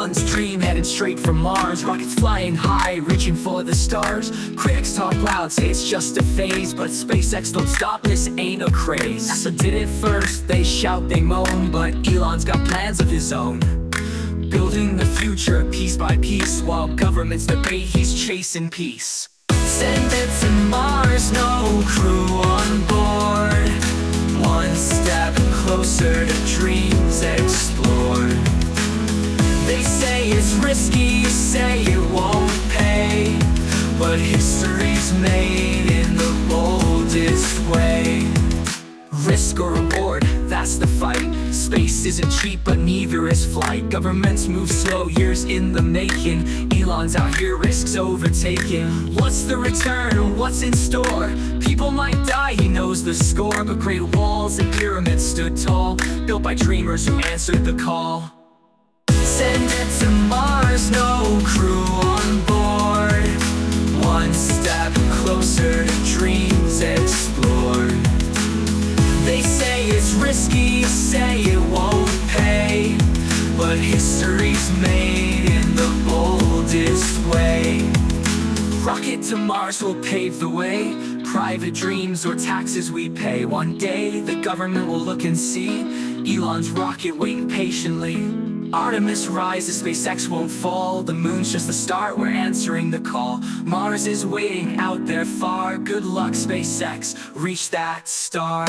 Elon's dream headed straight for Mars. Rockets flying high, reaching for the stars. Critics talk loud, say it's just a phase, but SpaceX don't stop, this ain't a craze. NASA did it first, they shout, they moan, but Elon's got plans of his own. Building the future piece by piece, while governments debate, he's chasing peace. Send it to Mars, no crew on board. One step closer to dreams explored. They say it's risky, say it won't pay, but history's made in the boldest way. Risk or reward, that's the fight. Space isn't cheap, but neither is flight. Governments move slow, years in the making. Elon's out here, risks overtaking. What's the return? What's in store? People might die, he knows the score. But great walls and pyramids stood tall, built by dreamers who answered the call. Send it to Mars, no crew on board. One step closer to dreams explored. They say it's risky, say it won't pay, but history's made in the boldest way. Rocket to Mars will pave the way. Private dreams or taxes we pay. One day the government will look and see Elon's rocket waiting patiently. Artemis rises, SpaceX won't fall. The moon's just the start, we're answering the call. Mars is waiting out there far. Good luck, SpaceX, reach that star.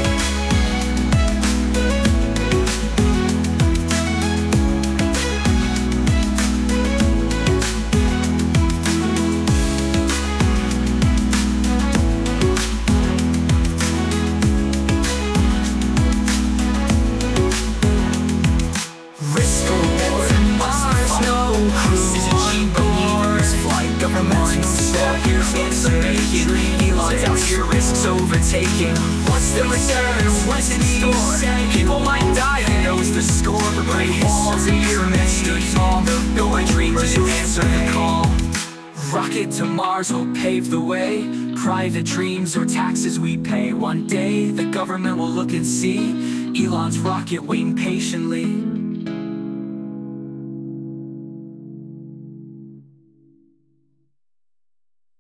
Elon's out here, risks overtaking. What's the return? What's in store? People might die, who knows the score? But great walls and pyramids stood tall, built by dreamers who answer the call. Rocket to Mars will pave the way. Private dreams or taxes we pay. One day the government will look and see Elon's rocket waiting patiently.